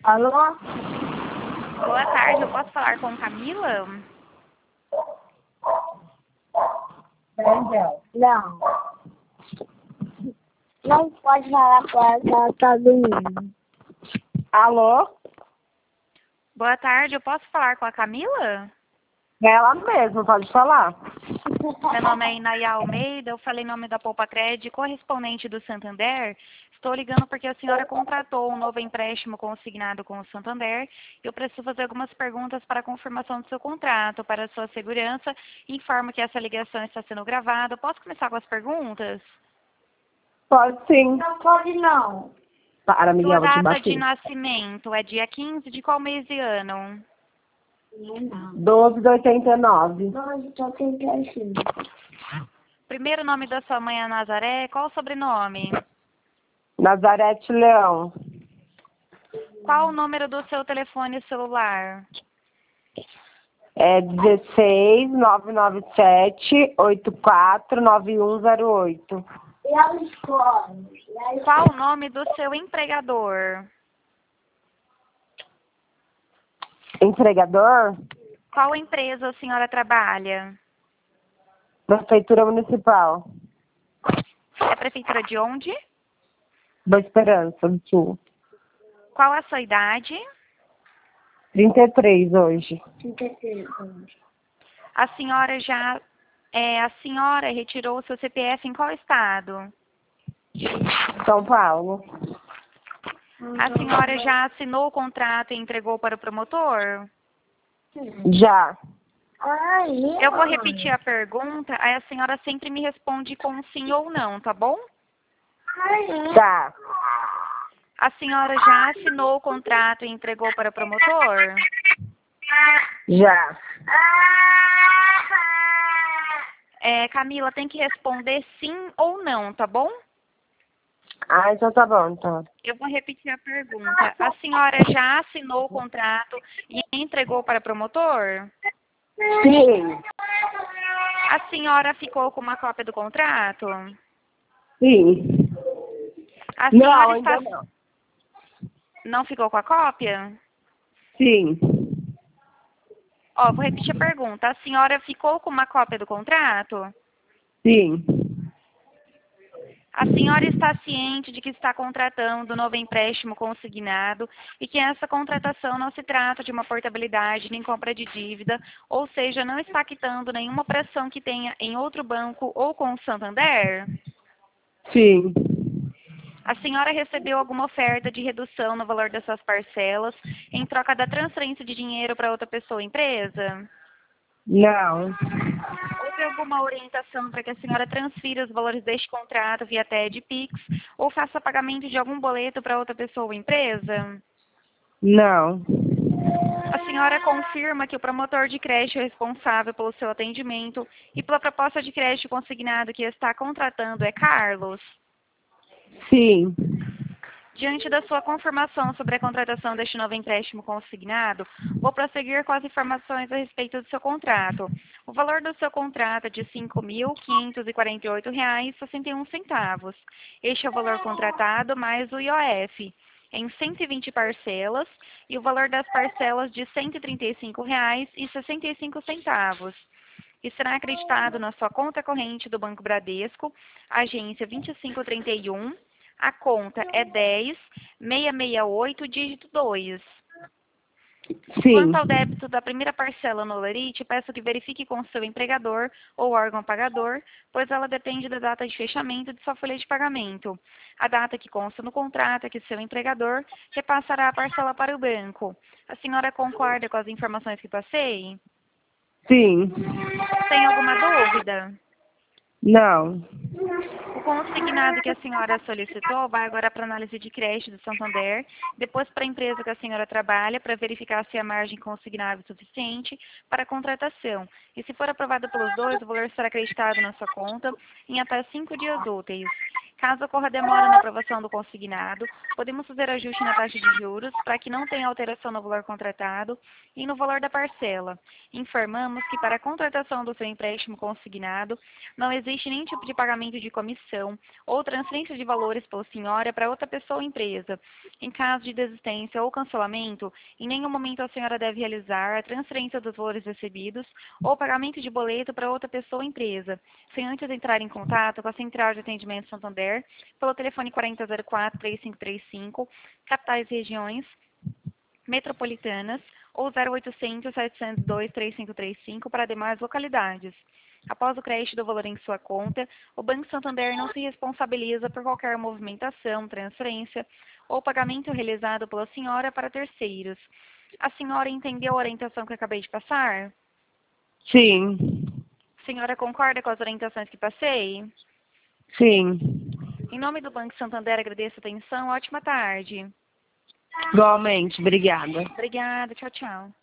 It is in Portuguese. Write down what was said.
Alô? Boa tarde, eu posso falar com Camila? Não. Não pode falar com ela, tá dormindo. Alô? Boa tarde, eu posso falar com a Camila? É ela mesma, pode falar. Meu nome é Inaya Almeida, eu falei em nome da Poupa Cred, correspondente do Santander. Estou ligando porque a senhora contratou um novo empréstimo consignado com o Santander. Eu preciso fazer algumas perguntas para a confirmação do seu contrato, para a sua segurança. Informo que essa ligação está sendo gravada. Posso começar com as perguntas? Pode sim. Não pode não. Para, Sua Miguel, vou te data de bater. nascimento é dia 15 de qual mês e ano? 12,89. 12,85. Primeiro nome da sua mãe é Nazaré. Qual o sobrenome? Nazarete Leão. Qual o número do seu telefone celular? É 16-997-84-9108. E a escola? Qual o nome do seu empregador? Empregador? Qual empresa a senhora trabalha? Prefeitura Municipal. É prefeitura de onde? Boa Esperança do Sul. Qual a sua idade? 33 hoje. 33. A senhora retirou o seu CPF em qual estado? São Paulo. A senhora já assinou o contrato e entregou para o promotor? Já. Eu vou repetir a pergunta, aí a senhora sempre me responde com sim ou não, tá bom? Tá. A senhora já assinou o contrato e entregou para o promotor? Já. Camila, tem que responder sim ou não, tá bom? Ah, então tá bom, então. Eu vou repetir a pergunta. A senhora já assinou o contrato e entregou para o promotor? Sim. A senhora ficou com uma cópia do contrato? Sim. A Não, senhora ainda não. não ficou com a cópia? Sim. Ó, vou repetir a pergunta. A senhora ficou com uma cópia do contrato? Sim. A senhora está ciente de que está contratando um novo empréstimo consignado e que essa contratação não se trata de uma portabilidade nem compra de dívida, ou seja, não está quitando nenhuma operação que tenha em outro banco ou com o Santander? Sim. A senhora recebeu alguma oferta de redução no valor das suas parcelas em troca da transferência de dinheiro para outra pessoa ou empresa? Não. Houve alguma orientação para que a senhora transfira os valores deste contrato via TED Pix ou faça pagamento de algum boleto para outra pessoa ou empresa? Não. A senhora confirma que o promotor de crédito responsável pelo seu atendimento e pela proposta de crédito consignado que está contratando é Carlos? Sim. Diante da sua confirmação sobre a contratação deste novo empréstimo consignado, vou prosseguir com as informações a respeito do seu contrato. O valor do seu contrato é de R$ 5.548,61. Este é o valor contratado mais o IOF, em 120 parcelas, e o valor das parcelas de R$ 135,65. E será acreditado na sua conta corrente do Banco Bradesco, agência 2531. A conta é 10.668, dígito 2. Sim. Quanto ao débito da primeira parcela no Lerite, peço que verifique com seu empregador ou órgão pagador, pois ela depende da data de fechamento de sua folha de pagamento. A data que consta no contrato é que seu empregador repassará a parcela para o banco. A senhora concorda com as informações que passei? Sim. Tem alguma dúvida? Não. O consignado que a senhora solicitou vai agora para análise de crédito do Santander, depois para a empresa que a senhora trabalha, para verificar se a margem consignada é suficiente para a contratação. E se for aprovado pelos dois, o valor será acreditado na sua conta em até 5 dias úteis. Caso ocorra demora na aprovação do consignado, podemos fazer ajuste na taxa de juros para que não tenha alteração no valor contratado e no valor da parcela. Informamos que para a contratação do seu empréstimo consignado, não existe nenhum tipo de pagamento de comissão ou transferência de valores pela senhora para outra pessoa ou empresa. Em caso de desistência ou cancelamento, em nenhum momento a senhora deve realizar a transferência dos valores recebidos ou pagamento de boleto para outra pessoa ou empresa, sem antes entrar em contato com a Central de Atendimento Santander pelo telefone 4004-3535, capitais e regiões metropolitanas, ou 0800-702-3535 para demais localidades. Após o crédito do valor em sua conta, o Banco Santander não se responsabiliza por qualquer movimentação, transferência ou pagamento realizado pela senhora para terceiros. A senhora entendeu a orientação que eu acabei de passar? Sim. A senhora concorda com as orientações que passei? Sim. Em nome do Banco Santander, agradeço a atenção. Ótima tarde. Igualmente. Obrigada. Obrigada. Tchau, tchau.